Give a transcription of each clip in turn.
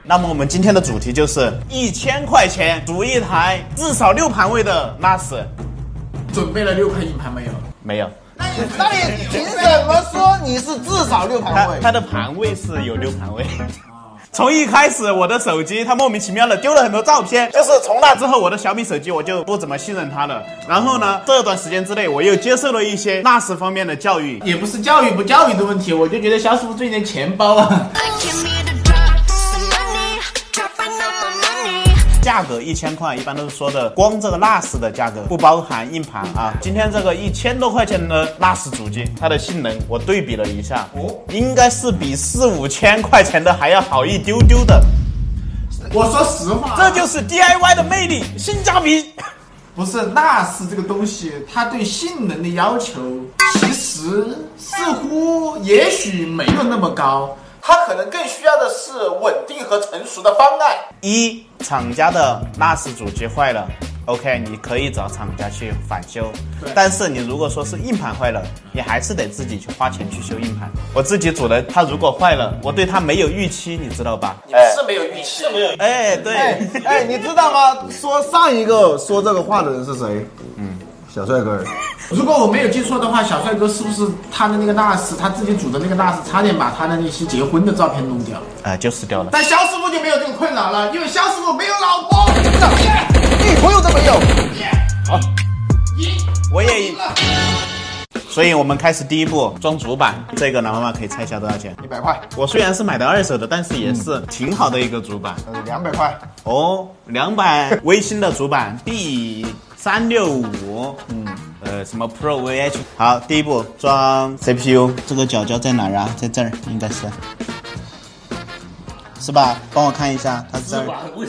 那么我们今天的主题就是1000块钱组一台至少6盘位的 NAS。 准备了6块硬盘没有？ 没有。 那你凭什么说你是至少6盘位？ 它的盘位是有6盘位。从一开始，我的手机它莫名其妙的丢了很多照片，就是从那之后，我的小米手机我就不怎么信任它了。然后呢，这段时间之内，我又接受了一些 NAS 方面的教育， 也不是教育不教育的问题，我就觉得肖师傅最近的钱包啊， 价格1000块，一般都是说的光这个 NAS 的价格，不包含硬盘啊。今天这个1000多块钱的 NAS 主机，它的性能我对比了一下，应该是比4、5千块钱的还要好一丢丢的。 我说实话， 这就是 DIY 的魅力，性价比。 不是 NAS 这个东西，它对性能的要求其实似乎也许没有那么高。它可能更需要的是稳定和成熟的方案。 厂家的 NAS 主机坏了 ，OK， 你可以找厂家去返修。但是你如果说是硬盘坏了，你还是得自己去花钱去修硬盘。我自己组的，它如果坏了，我对它没有预期，你知道吧？ 你是没有预期，是没有。 哎，对， 你知道吗？说上一个说这个话的人是谁？小帅哥。 如果我没有记错的话，小帅哥是不是他的那个 NAS， 他自己组的那个 NAS， 差点把他的那些结婚的照片弄掉？ 就是掉了。 但肖师傅就没有这个困扰了，因为肖师傅没有老婆， 女朋友都没有。 好，我也赢了。所以我们开始第一步，装主板。这个老妈妈可以猜一下多少钱 ？100块。 我虽然是买的2手的，但是也是挺好的一个主板。 200块。 哦，200微星的主板 B365，什么 Pro VH。好，第一步装 CPU， 这个角在哪儿啊？在这儿，应该是吧？帮我看一下，它这儿。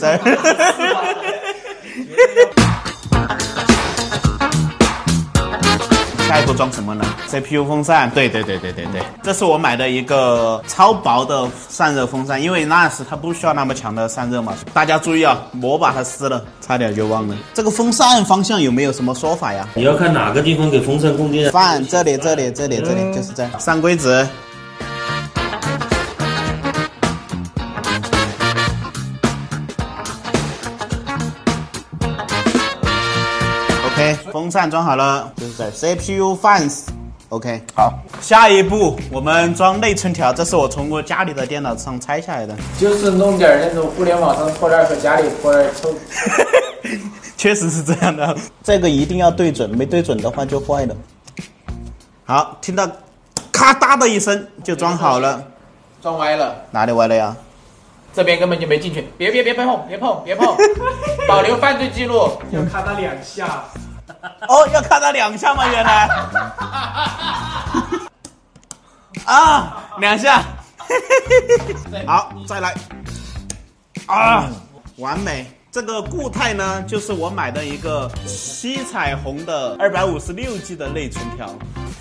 下一步装什么呢 ？CPU 风扇，对，这是我买的一个超薄的散热风扇，因为 NAS 它不需要那么强的散热嘛。大家注意啊，我把它撕了，差点就忘了。这个风扇方向有没有什么说法呀？ 你要看哪个地方给风扇供电。 放这里，就是这儿。上规则。OK， 风扇装好了，就是在 CPU fans。OK， 好， 下一步我们装内存条，这是我从我家里的电脑上拆下来的， 就是弄点那种互联网上破烂和家里破烂凑。 确实是这样的，这个一定要对准，没对准的话就坏了。好，听到咔嗒的一声就装好了， 装歪了， 哪里歪了呀？ 这边根本就没进去，别碰，保留犯罪记录， 要看他2下。 哦，要看他2下吗？原来啊，2下。好，再来啊，完美。这个固态呢，就是我买的一个七彩虹的256G 的内存条。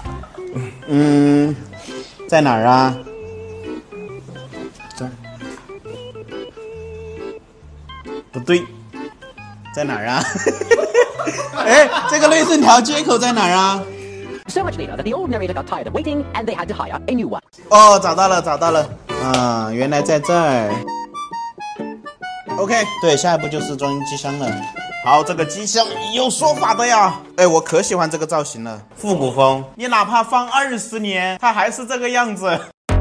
在哪儿啊？这儿。不对，在哪儿啊？哎，这个内存条接口在哪儿啊？ So much later that the old narrator got tired of waiting and they had to hire a new one. 哦，找到了。原来在这儿。OK， 对，下一步就是装机箱了。好，这个机箱有说法的呀。哎，我可喜欢这个造型了，复古风。你哪怕放20年，它还是这个样子。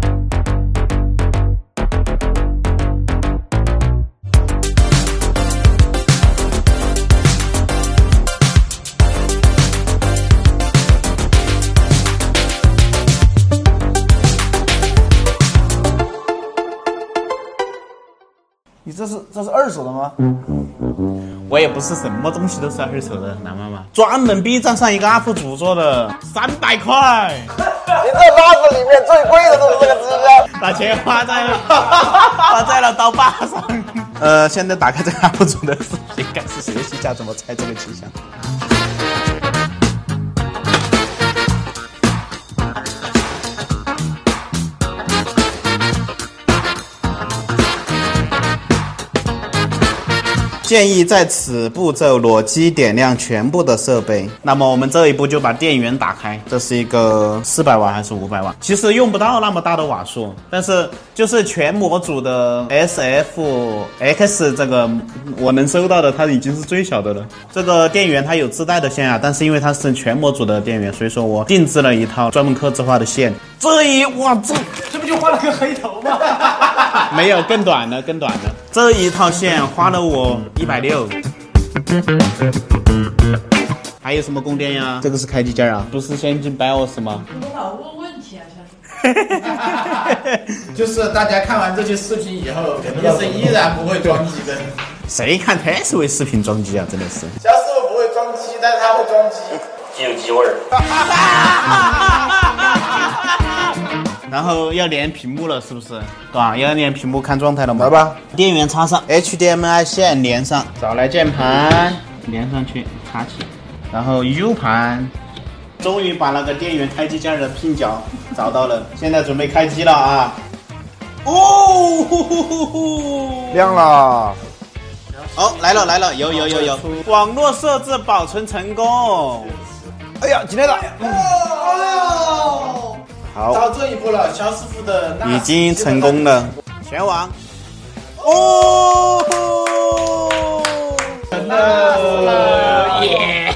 你这是2手的吗？ 我也不是什么东西都是2手的，蓝妈妈。专门 B 站上一个 UP 主做的，300块。 你这NAS里面最贵的都是这个机箱， 把钱花在了刀把上。现在打开这个 UP 主的视频，开始学习一下怎么拆这个机箱。 建议在此步骤裸机点亮全部的设备。那么我们这一步就把电源打开，这是一个400瓦还是500瓦？其实用不到那么大的瓦数，但是就是全模组的 SFX 这个我能收到的，它已经是最小的了。这个电源它有自带的线啊，但是因为它是全模组的电源，所以说我定制了一套专门客制化的线。 这不就画了个黑头吗？ 没有更短的，这一套线花了我160。还有什么供电呀？这个是开机件啊，不是先进 BIOS 吗？ 你老问问题啊，小叔。 就是大家看完这些视频以后，肯定是依然不会装机的。 谁看特斯维视频装机啊？真的是。 小师傅不会装机，但是他会装机。 既有鸡味儿。 然后要连屏幕了，是不是？对吧？要连屏幕看状态了吗？ 来吧， 电源插上 ，HDMI 线连上，找来键盘连上去，插起，然后 U 盘，终于把那个电源开机件的拼角找到了，现在准备开机了啊！哦， 亮了。 哦，来了，有，网络设置保存成功。 哎呀，进来了。好， 到这一步了，肖师傅的已经成功了，全网。哦，成了，耶！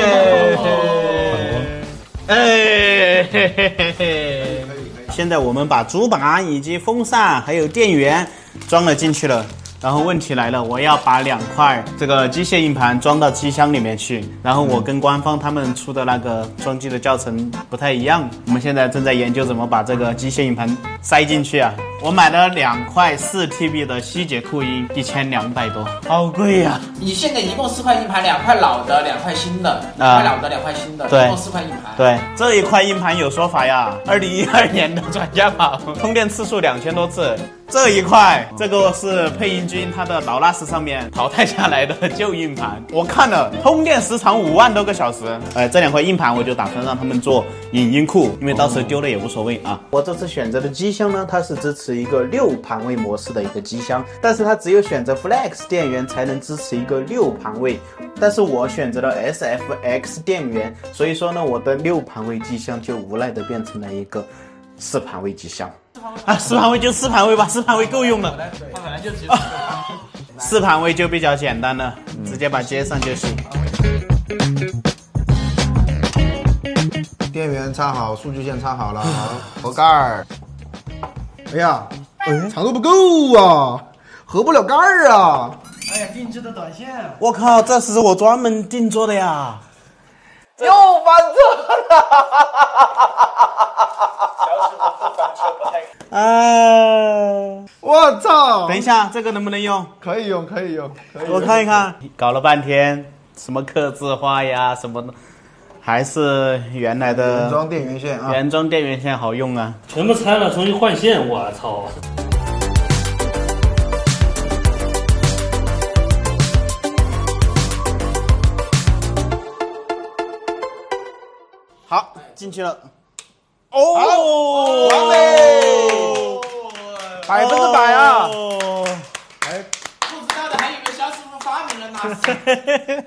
现在我们把主板以及风扇还有电源装了进去了。然后问题来了，我要把2块这个机械硬盘装到机箱里面去，然后我跟官方他们出的那个装机的教程不太一样，我们现在正在研究怎么把这个机械硬盘塞进去啊。我买了2块4TB 的希捷酷音，1200多，好贵呀！ 你现在一共4块硬盘，2块老的，2块新的，2块老的，2块新的， 对， 一共4块硬盘。 对，这一块硬盘有说法呀，2012年的转家宝，通电次数2000多次。这一块，这个是配音君他的劳拉斯上面淘汰下来的旧硬盘，我看了，通电时长5万多个小时。这2块硬盘我就打算让他们做影音库，因为到时候丢了也无所谓啊。我这次选择的机箱呢，它是支持一个6盘位模式的一个机箱，但是它只有选择 Flex 电源才能支持一个6盘位，但是我选择了 SFX 电源，所以说呢，我的6盘位机箱就无奈的变成了一个4盘位机箱。啊，4盘位就4盘位吧，4盘位够用了。 它本来就只有 4盘位就比较简单了，直接把接上就行。 电源插好，数据线插好了，好，合盖儿。哎呀，长度不够啊，合不了盖儿啊。 哎呀，定制的短线。 我靠，这是我专门定做的呀！ 又翻车了。小师傅不翻车不太。 我操！ 等一下，这个能不能用？ 可以用，可以用，可以用。 我看一看，搞了半天，什么客制化呀，什么的，还是原来的原装电源线啊， 原装电源线好用啊。 全部拆了，重新换线，我操！ 好，进去了。哦， 完美，100%啊！ 哎，不知道的还以为肖师傅发明了纳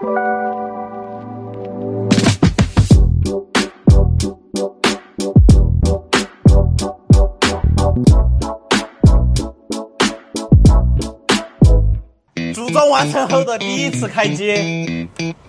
斯。组装完成后的第一次开机。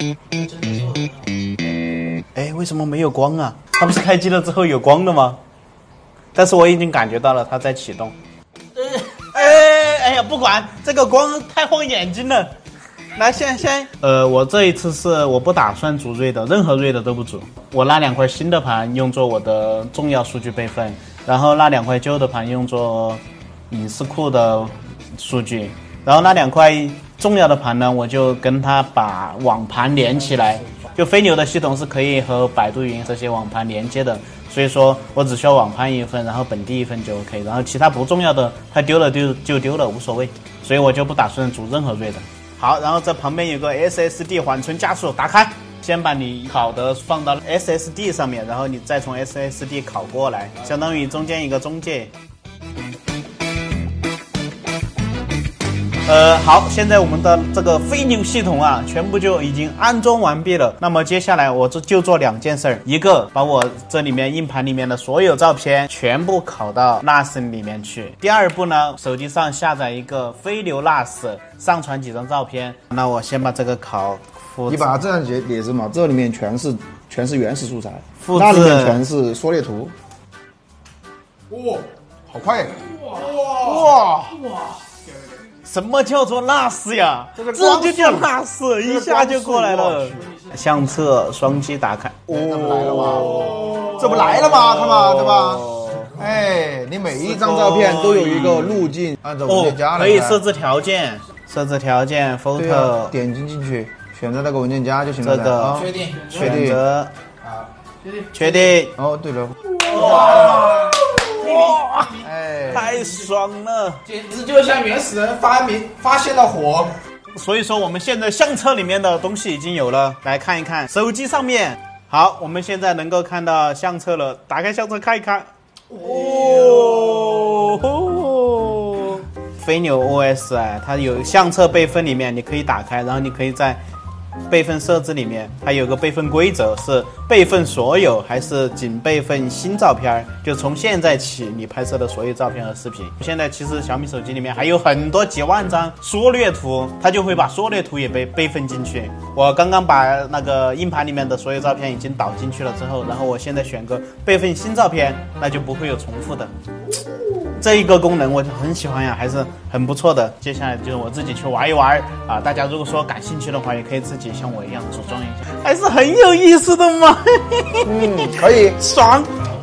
哎，为什么没有光啊？它不是开机了之后有光的吗？但是我已经感觉到了它在启动。哎呀，不管这个光太晃眼睛了。来，先，我这一次是我不打算组瑞的，任何瑞的都不组。我那2块新的盘用作我的重要数据备份，然后那2块旧的盘用作隐私库的数据，然后那2块重要的盘呢，我就跟它把网盘连起来。就飞牛的系统是可以和百度云这些网盘连接的，所以说我只需要网盘1份，然后本地1份就 OK， 然后其他不重要的它丢了就丢了，无所谓，所以我就不打算组任何瑞的。好，然后这旁边有个 SSD 缓存加速，打开，先把你拷的放到 SSD 上面，然后你再从 SSD 拷过来，相当于中间一个中介。 好，现在我们的这个飞牛系统啊，全部就已经安装完毕了。那么接下来我就做2件事儿，一个把我这里面硬盘里面的所有照片全部拷到 NAS 里面去。第二步呢，手机上下载一个飞牛 NAS， 上传几张照片。那我先把这个拷复制。 你把它这样列着嘛，这里面全是原始素材， 复制那里面全是缩略图。 哇， 好快！ 哇！什么叫做 NAS 呀？这就叫 NAS， 一下就过来了。相册双击打开， 这不来了吗？看嘛，对吧？哎，你每一张照片都有一个路径，按照文件夹来。 可以设置条件，photo， 点击进去，选择那个文件夹就行了。 这个确定， 选择，确定。 哦，对了。 哇！ 哎， 太爽了， 简直就像原始人发现了火。 所以说我们现在相册里面的东西已经有了，来看一看手机上面。好，我们现在能够看到相册了，打开相册看一看。哦，飞牛 OS 啊，它有相册备份里面你可以打开，然后你可以在备份设置里面，它有个备份规则是备份所有还是仅备份新照片，就从现在起你拍摄的所有照片和视频。现在其实小米手机里面还有很多几万张缩略图，它就会把缩略图也备份进去。我刚刚把那个硬盘里面的所有照片已经导进去了之后，然后我现在选个备份新照片，那就不会有重复的。这一个功能我就很喜欢呀，还是很不错的。接下来就是我自己去玩一玩啊，大家如果说感兴趣的话，也可以自己像我一样组装一下，还是很有意思的嘛。 可以， 爽。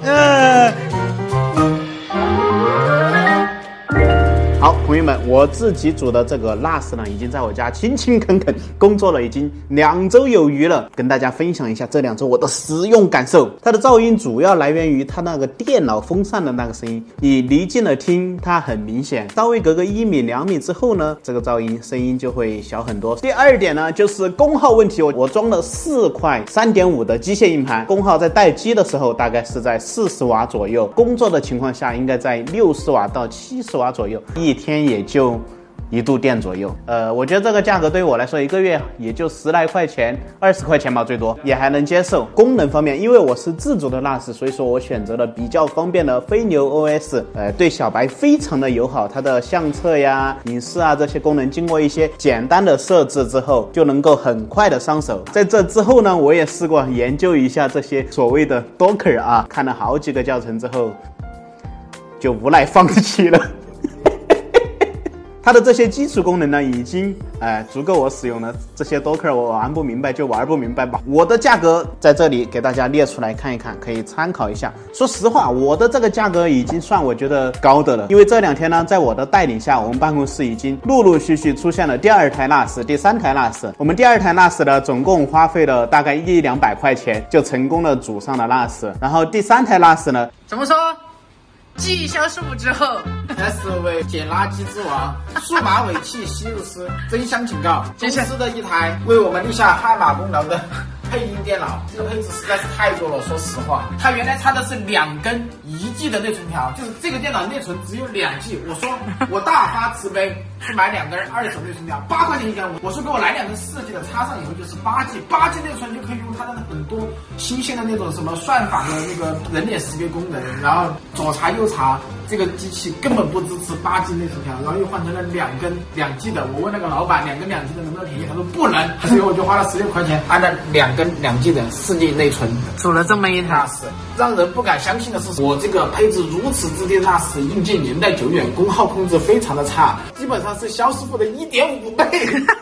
好，朋友们，我自己组的这个 NAS 呢，已经在我家勤勤恳恳工作了已经2周有余了，跟大家分享一下这2周我的使用感受。它的噪音主要来源于它那个电脑风扇的那个声音，你离近了听它很明显，稍微隔个1米2米之后呢，这个噪音声音就会小很多。第二点呢，就是功耗问题，我装了4块 3.5 的机械硬盘，功耗在待机的时候大概是在40瓦左右，工作的情况下应该在60瓦到70瓦左右，一天也就1度电左右。我觉得这个价格对于我来说，1个月也就10来块钱，20块钱吧，最多也还能接受。功能方面，因为我是自主的 NAS， 所以说我选择了比较方便的飞牛 OS， 对小白非常的友好。它的相册呀、影视啊这些功能，经过一些简单的设置之后，就能够很快的上手。在这之后呢，我也试过研究一下这些所谓的 Docker 啊，看了好几个教程之后，就无奈放弃了。它的这些基础功能呢，已经足够我使用了。这些 Docker 我玩不明白就玩不明白吧。我的价格在这里给大家列出来看一看，可以参考一下。说实话，我的这个价格已经算我觉得高的了，因为这2天呢，在我的带领下，我们办公室已经陆陆续续出现了第2台 NAS、第3台 NAS。我们第2台 NAS 呢，总共花费了大概100-200块钱，就成功的组上了 NAS。然后第3台 NAS 呢， 怎么说？继销师傅之后 ，S 为捡垃圾之王，数码尾气吸入师，真香警告！公司的一台为我们立下汗马功劳的配音电脑，这个配置实在是太多了。说实话，它原来插的是2根1G 的内存条，就是这个电脑内存只有2G。我说我大发慈悲去买2根2手内存条，8块钱一根。我说给我来2根4G 的，插上以后就是8G内存，就可以用它的很多新鲜的那种什么算法的那个人脸识别功能，然后左查右查，这个机器根本不支持8G 内存条，然后又换成了2根2G 的。我问那个老板2根2G 的能不能便宜，他说不能，所以我就花了16块钱安了2根2G 的4G 内存， 组了这么一台。 让人不敢相信的是，我这个配置如此之低，那是硬件年代久远，功耗控制非常的差，基本上是肖师傅的1.5倍。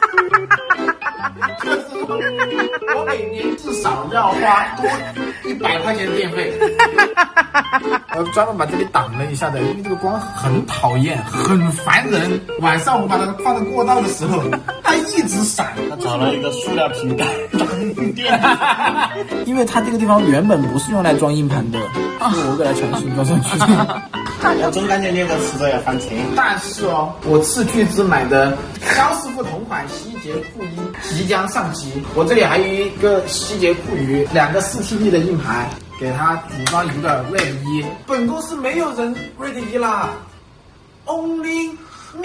我每年至少要花多100块钱电费。我专门把这里挡了一下的，因为这个光很讨厌，很烦人。晚上我把它放在过道的时候，它一直闪。 他找了一个塑料瓶盖装电， 因为它这个地方原本不是用来装硬盘的，我给它强行装上去。 我总感觉你这迟早要翻车。 但是哦，我斥巨资买的肖师傅同款希捷酷一即将上机，我这里还有一个希捷酷鱼，2个4TB 的硬盘，给它组装一个 RAID 1。本公司没有人 RAID 1啦，Only 你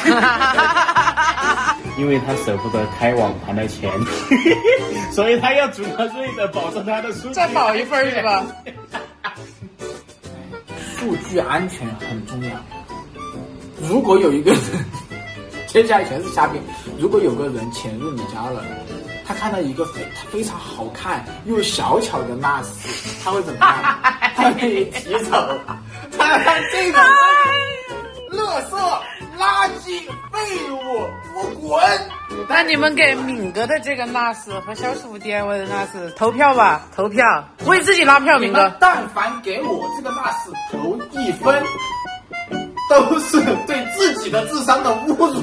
因为他舍不得开网盘的钱，所以他要足额税的保证他的数据。 再保一份是吧？ 数据安全很重要。如果有一个人，接下来全是瞎编。如果有个人潜入你家了，他看到一个非常好看又小巧的NAS，他会怎么样？他会提走。他看这个垃圾、垃圾、废物，我滚！ 那你们给敏哥的这个NAS和小师傅 DIY 的NAS投票吧，投票，为自己拉票，敏哥。 但凡给我这个NAS投1分，都是对自己的智商的侮辱。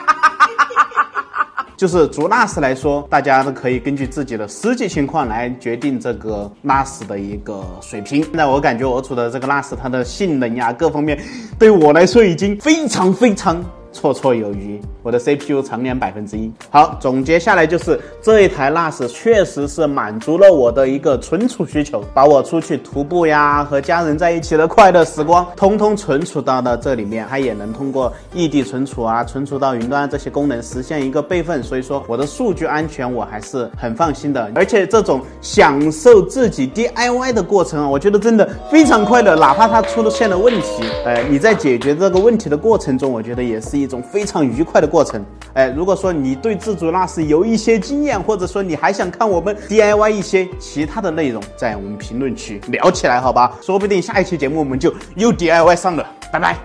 就是逐 NAS 来说，大家都可以根据自己的实际情况来决定这个 NAS 的一个水平。现在我感觉我组的这个 NAS 它的性能呀各方面，对我来说已经非常绰绰有余，我的 CPU 常年1%。好，总结下来就是这一台 NAS 确实是满足了我的一个存储需求，把我出去徒步呀和家人在一起的快乐时光通通存储到了这里面，它也能通过异地存储啊、存储到云端这些功能实现一个备份，所以说我的数据安全我还是很放心的。而且这种享受自己 DIY 的过程啊，我觉得真的非常快乐，哪怕它出现了问题，你在解决这个问题的过程中，我觉得也是一种非常愉快的过程。如果说你对自主NAS有一些经验，或者说你还想看我们 DIY 一些其他的内容，在我们评论区聊起来好吧，说不定下一期节目我们就又 DIY 上了。拜拜。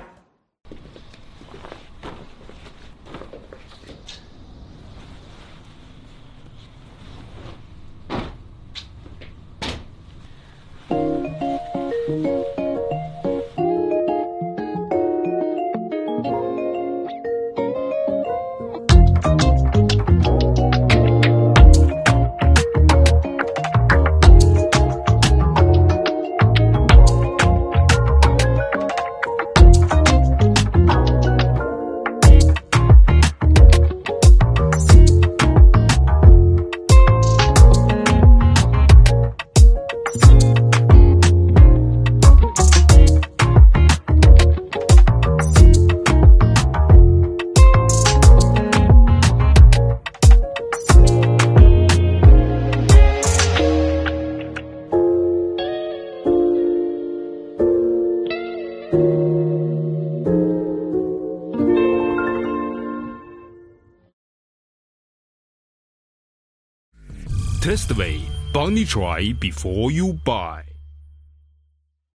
Testway,帮你 try before you buy.